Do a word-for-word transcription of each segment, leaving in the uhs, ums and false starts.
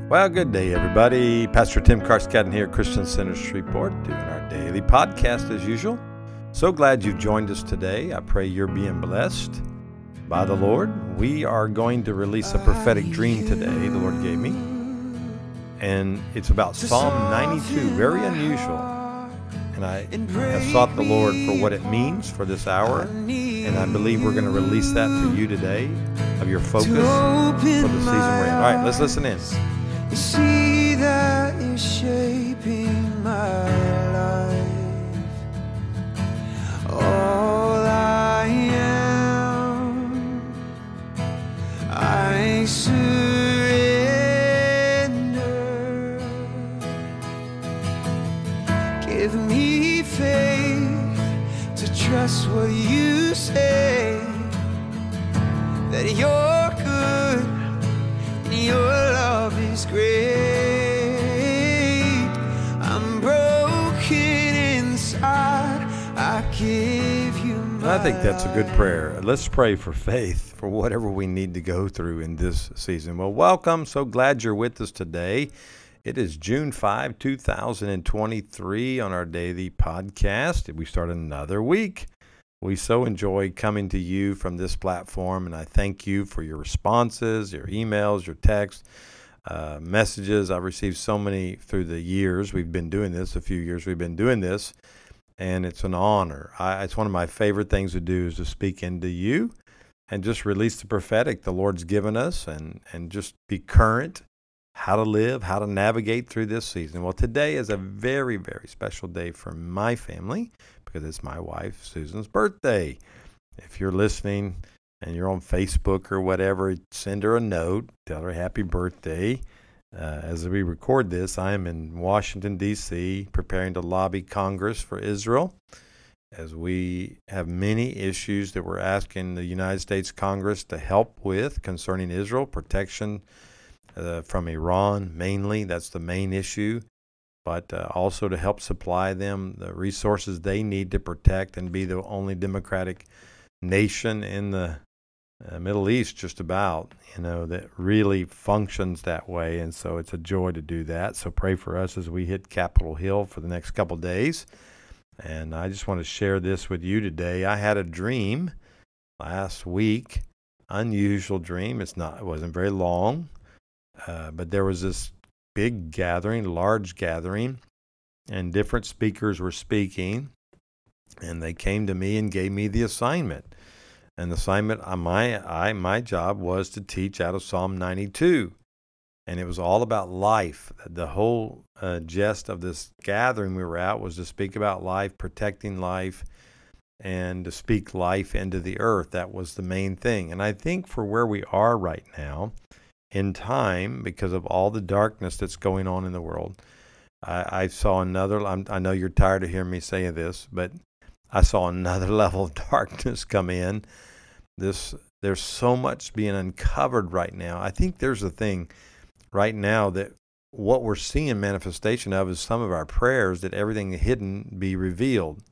Well, good day, everybody. Pastor Tim Karskaden here, Christian Center Shreveport, doing our daily podcast as usual. So glad you joined us today. I pray you're being blessed by the Lord. We are going to release a prophetic dream today the Lord gave me. And it's about Psalm ninety-two, very unusual. And I have sought the Lord for what it means for this hour. And I believe we're going to release that for you today, of your focus for the season we're in. All right, let's listen in. You see that you're shaping my life. All I am, I surrender. Give me faith to trust what you say, that you're good and your love is great. I'm broken inside. I give you my I think that's a good prayer. Let's pray for faith for whatever we need to go through in this season. Well, welcome. So glad you're with us today. It is June fifth, two thousand twenty-three on our daily podcast. We start another week. We so enjoy coming to you from this platform, and I thank you for your responses, your emails, your texts, uh, messages. I've received so many through the years. We've been doing this, a few years we've been doing this, and it's an honor. I, it's one of my favorite things to do is to speak into you and just release the prophetic the Lord's given us and, and just be current, how to live, how to navigate through this season. Well, today is a very, very special day for my family, because it's my wife, Susan's birthday. If you're listening and you're on Facebook or whatever, send her a note, tell her happy birthday. Uh, as we record this, I am in Washington, D C, preparing to lobby Congress for Israel, as we have many issues that we're asking the United States Congress to help with concerning Israel, protection uh, from Iran mainly. That's the main issue. But uh, also to help supply them the resources they need to protect and be the only democratic nation in the uh, Middle East, just about, you know, that really functions that way. And so it's a joy to do that. So pray for us as we hit Capitol Hill for the next couple of days. And I just want to share this with you today. I had a dream last week, unusual dream. It's not, it wasn't very long, uh, but there was this big gathering, large gathering, and different speakers were speaking, and they came to me and gave me the assignment. And the assignment, uh, my I my job was to teach out of Psalm ninety-two, and it was all about life. The whole uh, gist of this gathering we were at was to speak about life, protecting life, and to speak life into the earth. That was the main thing. And I think for where we are right now, in time, because of all the darkness that's going on in the world, I, I saw another, I'm, I know you're tired of hearing me saying this, but I saw another level of darkness come in. This, there's so much being uncovered right now. I think there's a thing right now that what we're seeing manifestation of is some of our prayers that everything hidden be revealed.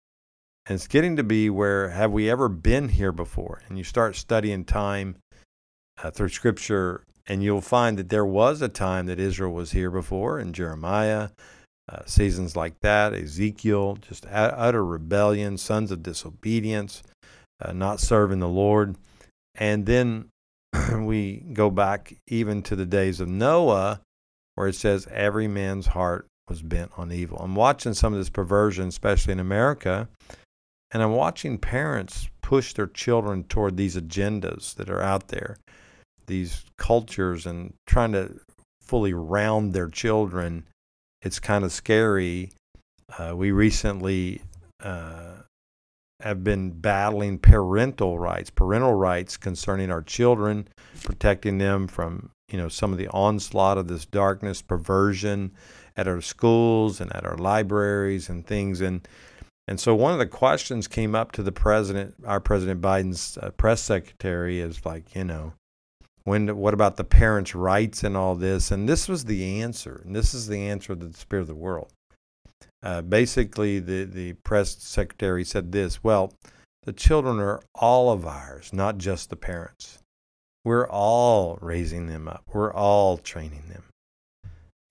And it's getting to be where, have we ever been here before? And you start studying time uh, through Scripture, and you'll find that there was a time that Israel was here before, in Jeremiah, uh, seasons like that, Ezekiel, just utter rebellion, sons of disobedience, uh, not serving the Lord. And then we go back even to the days of Noah, where it says every man's heart was bent on evil. I'm watching some of this perversion, especially in America, and I'm watching parents push their children toward these agendas that are out there, these cultures, and trying to fully round their children. It's kind of scary. Uh, we recently uh, have been battling parental rights, parental rights concerning our children, protecting them from, you know, some of the onslaught of this darkness, perversion at our schools and at our libraries and things. And and so one of the questions came up to the president, our President Biden's uh, press secretary, is like, you know, When, what about the parents' rights and all this? And this was the answer. And this is the answer of the spirit of the world. Uh, basically, the, the press secretary said this: well, the children are all of ours, not just the parents. We're all raising them up. We're all training them.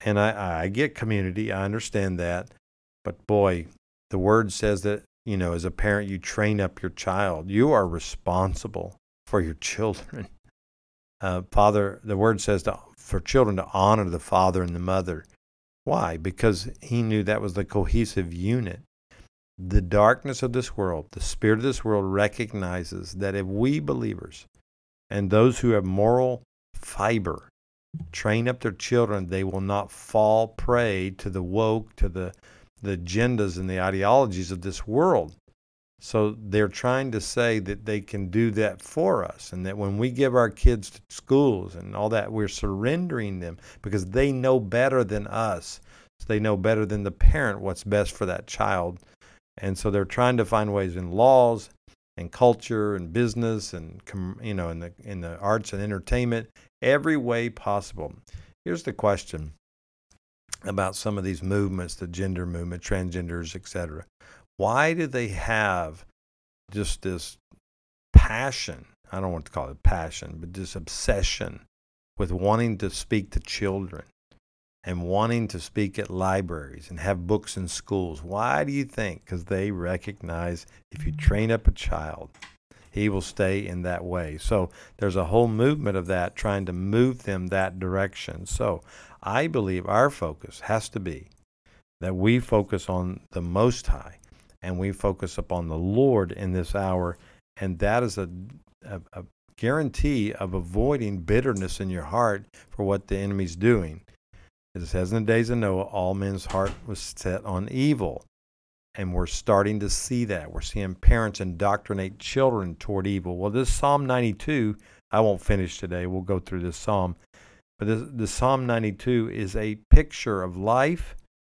And I, I get community. I understand that. But boy, the word says that, you know, as a parent, you train up your child. You are responsible for your children. Uh, father, the word says to, for children to honor the father and the mother. Why? Because he knew that was the cohesive unit. The darkness of this world, the spirit of this world recognizes that if we believers and those who have moral fiber train up their children, they will not fall prey to the woke, to the, the agendas and the ideologies of this world. So they're trying to say that they can do that for us, and that when we give our kids to schools and all that, we're surrendering them because they know better than us. So they know better than the parent what's best for that child. And so they're trying to find ways in laws and culture and business and, you know, in the in the arts and entertainment, every way possible. Here's the question about some of these movements, the gender movement, transgenders, et cetera. Why do they have just this passion? I don't want to call it passion, but this obsession with wanting to speak to children and wanting to speak at libraries and have books in schools? Why do you think? Because they recognize if you train up a child, he will stay in that way. So there's a whole movement of that trying to move them that direction. So I believe our focus has to be that we focus on the Most High and we focus upon the Lord in this hour. And that is a, a, a guarantee of avoiding bitterness in your heart for what the enemy's doing. It says in the days of Noah, all men's heart was set on evil. And we're starting to see that. We're seeing parents indoctrinate children toward evil. Well, this Psalm ninety-two, I won't finish today. We'll go through this psalm. But this, the Psalm ninety-two is a picture of life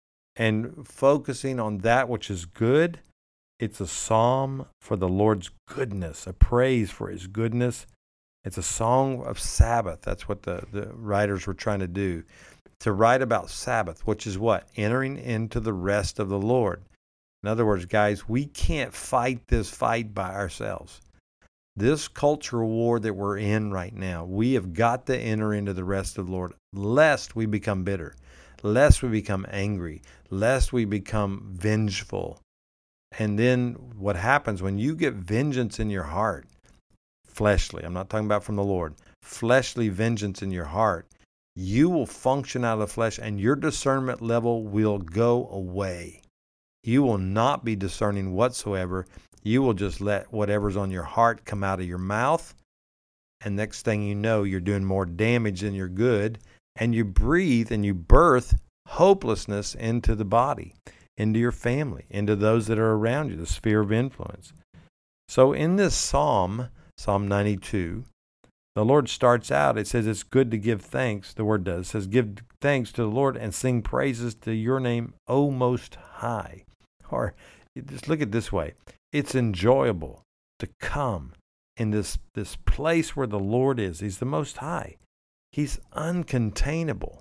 and focusing on that which is good. It's a psalm for the Lord's goodness, a praise for his goodness. It's a song of Sabbath. That's what the, the writers were trying to do. To write about Sabbath, which is what? Entering into the rest of the Lord. In other words, guys, we can't fight this fight by ourselves. This cultural war that we're in right now, we have got to enter into the rest of the Lord, lest we become bitter, lest we become angry, lest we become vengeful. And then what happens when you get vengeance in your heart, fleshly, I'm not talking about from the Lord, fleshly vengeance in your heart, you will function out of the flesh and your discernment level will go away. You will not be discerning whatsoever. You will just let whatever's on your heart come out of your mouth. And next thing you know, you're doing more damage than you're good. And you breathe and you birth hopelessness into the body, into your family, into those that are around you, the sphere of influence. So in this psalm, Psalm ninety-two, the Lord starts out, it says it's good to give thanks. The word does. It says give thanks to the Lord and sing praises to your name, O Most High. Or just look at it this way. It's enjoyable to come in this, this place where the Lord is. He's the Most High. He's uncontainable.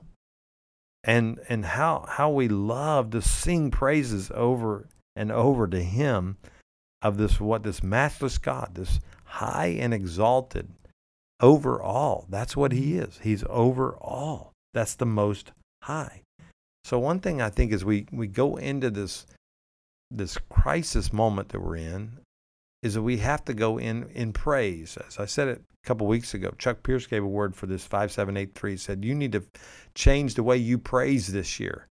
And and how how we love to sing praises over and over to him of this what this matchless God, this high and exalted over all. That's what he is. He's over all. That's the Most High. So one thing I think is we, we go into this this crisis moment that we're in is that we have to go in in praise. As I said it a couple weeks ago, Chuck Pierce gave a word for this five seven eight three. He said, you need to change the way you praise this year.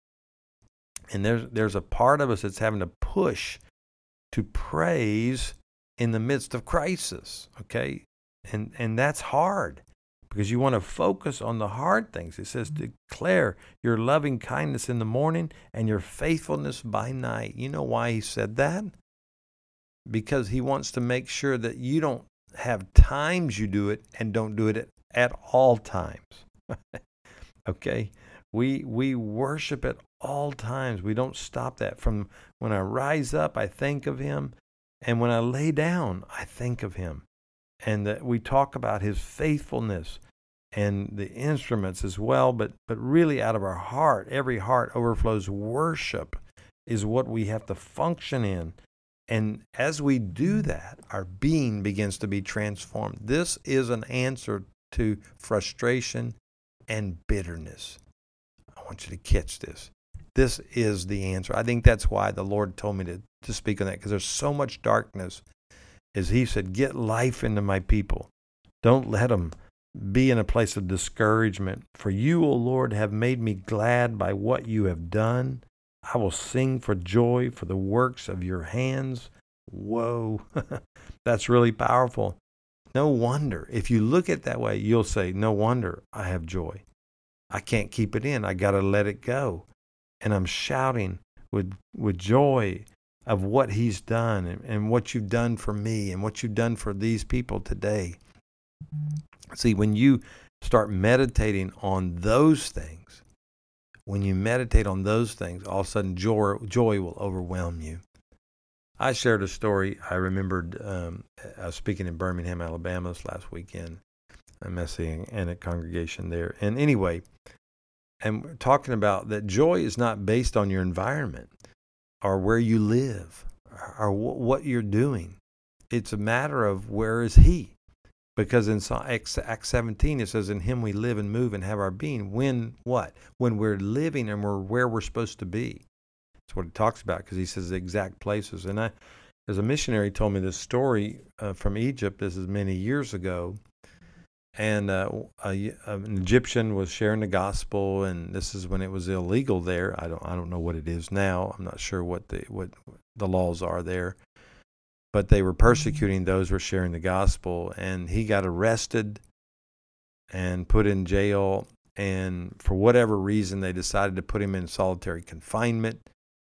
And there's there's a part of us that's having to push to praise in the midst of crisis, okay? And and that's hard because you want to focus on the hard things. It says, declare your loving kindness in the morning and your faithfulness by night. You know why he said that? Because he wants to make sure that you don't have times you do it and don't do it at, at all times. Okay? We we worship at all times. We don't stop that. From when I rise up, I think of him. And when I lay down, I think of him. And that we talk about his faithfulness and the instruments as well, but but really out of our heart, every heart overflows worship is what we have to function in. And as we do that, our being begins to be transformed. This is an answer to frustration and bitterness. I want you to catch this. This is the answer. I think that's why the Lord told me to, to speak on that, because there's so much darkness. As he said, get life into my people. Don't let them be in a place of discouragement. For you, O Lord, have made me glad by what you have done. I will sing for joy for the works of your hands. Whoa, that's really powerful. No wonder. If you look at it that way, you'll say, no wonder I have joy. I can't keep it in. I got to let it go. And I'm shouting with with joy of what he's done and, and what you've done for me and what you've done for these people today. See, when you start meditating on those things, when you meditate on those things, all of a sudden joy, joy will overwhelm you. I shared a story. I remembered um, I was speaking in Birmingham, Alabama this last weekend. I'm messing in a congregation there. And anyway, and we're talking about that joy is not based on your environment or where you live or what you're doing. It's a matter of where is he? Because in Acts seventeen, it says, in him we live and move and have our being. When what? When we're living and we're where we're supposed to be. That's what he talks about, because he says the exact places. And I, as a missionary, told me this story uh, from Egypt. This is many years ago. And uh, a, an Egyptian was sharing the gospel, and this is when it was illegal there. I don't, I don't know what it is now. I'm not sure what the what the laws are there, but they were persecuting those who were sharing the gospel. And he got arrested and put in jail. And for whatever reason, they decided to put him in solitary confinement.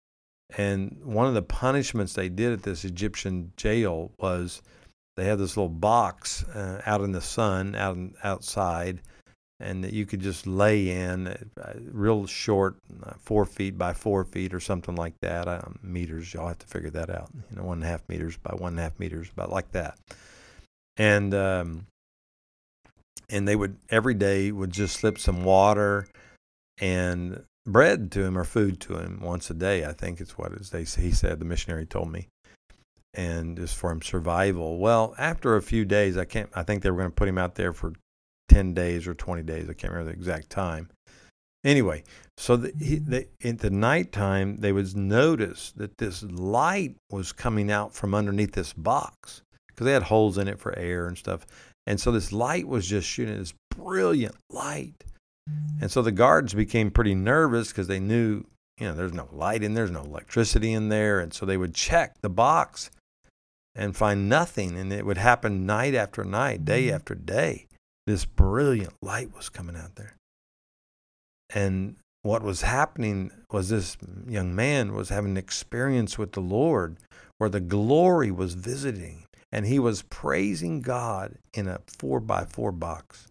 And one of the punishments they did at this Egyptian jail was, they had this little box uh, out in the sun, out in, outside, and that you could just lay in, uh, real short, uh, four feet by four feet or something like that. Uh, meters, y'all have to figure that out. You know, one and a half meters by one and a half meters, about like that. And um, and they would every day would just slip some water and bread to him or food to him once a day. I think it's what it is. They he said, the missionary told me. And just for him survival. Well, after a few days, I can't. I think they were going to put him out there for ten days or twenty days. I can't remember the exact time. Anyway, so the, he, the, at the nighttime, they would notice that this light was coming out from underneath this box, because they had holes in it for air and stuff. And so this light was just shooting this brilliant light. And so the guards became pretty nervous, because they knew, you know, there's no light in there, there's no electricity in there. And so they would check the box and find nothing. And it would happen night after night, day after day. This brilliant light was coming out there. And what was happening was this young man was having an experience with the Lord where the glory was visiting. And he was praising God in a four by four box.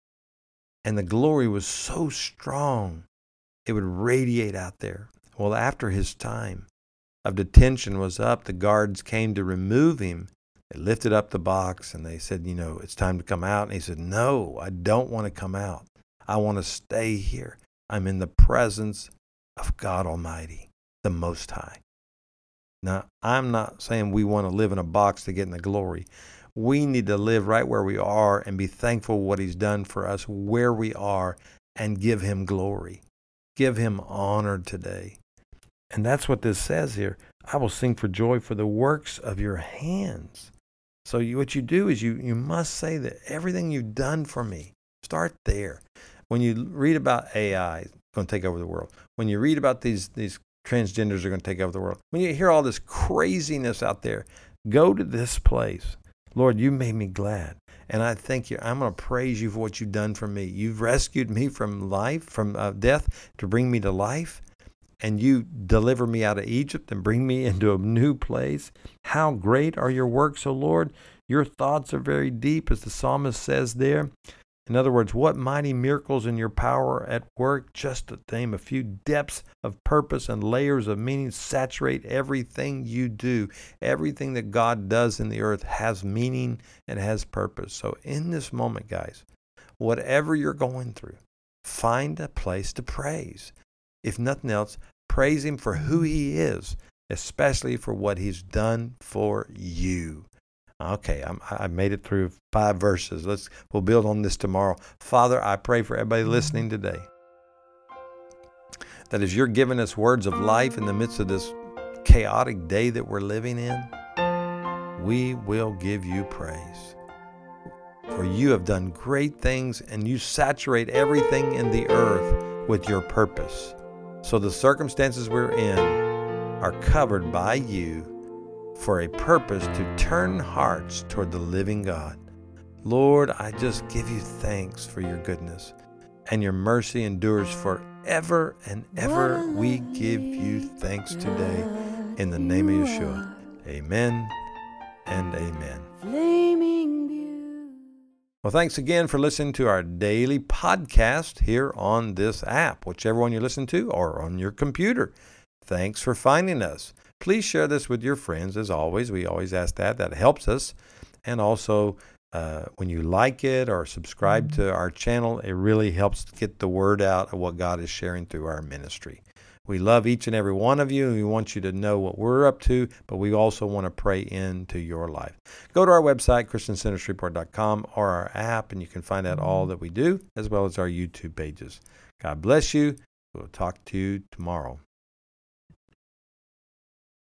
And the glory was so strong, it would radiate out there. Well, after his time of detention was up, the guards came to remove him. They lifted up the box and they said, you know, it's time to come out. And he said, no, I don't want to come out. I want to stay here. I'm in the presence of God Almighty, the Most High. Now, I'm not saying we want to live in a box to get in the glory. We need to live right where we are and be thankful for what he's done for us where we are and give him glory. Give him honor today. And that's what this says here. I will sing for joy for the works of your hands. So you, what you do is you, you must say that everything you've done for me, start there. When you read about A I, it's going to take over the world. When you read about these, these transgenders are going to take over the world. When you hear all this craziness out there, go to this place. Lord, you made me glad. And I thank you. I'm going to praise you for what you've done for me. You've rescued me from life, from uh, death, to bring me to life. And you deliver me out of Egypt and bring me into a new place. How great are your works, O Lord. Your thoughts are very deep, as the psalmist says there. In other words, what mighty miracles in your power at work. Just to name a few, depths of purpose and layers of meaning saturate everything you do. Everything that God does in the earth has meaning and has purpose. So in this moment, guys, whatever you're going through, find a place to praise. If nothing else, praise him for who he is, especially for what he's done for you. Okay, I'm, I made it through five verses. Let's we'll build on this tomorrow. Father, I pray for everybody listening today. that as you're giving us words of life in the midst of this chaotic day that we're living in, we will give you praise. For you have done great things, and you saturate everything in the earth with your purpose. So the circumstances we're in are covered by you for a purpose to turn hearts toward the living God. Lord, I just give you thanks for your goodness, and your mercy endures forever and ever. We give you thanks today in the name of Yeshua. Amen and amen. Well, thanks again for listening to our daily podcast here on this app, whichever one you listen to, or on your computer. Thanks for finding us. Please share this with your friends. As always, we always ask that. That helps us. And also, uh, when you like it or subscribe to our channel, it really helps get the word out of what God is sharing through our ministry. We love each and every one of you, and we want you to know what we're up to, but we also want to pray into your life. Go to our website, Christian Center Shreveport dot com, or our app, and you can find out all that we do, as well as our YouTube pages. God bless you. We'll talk to you tomorrow.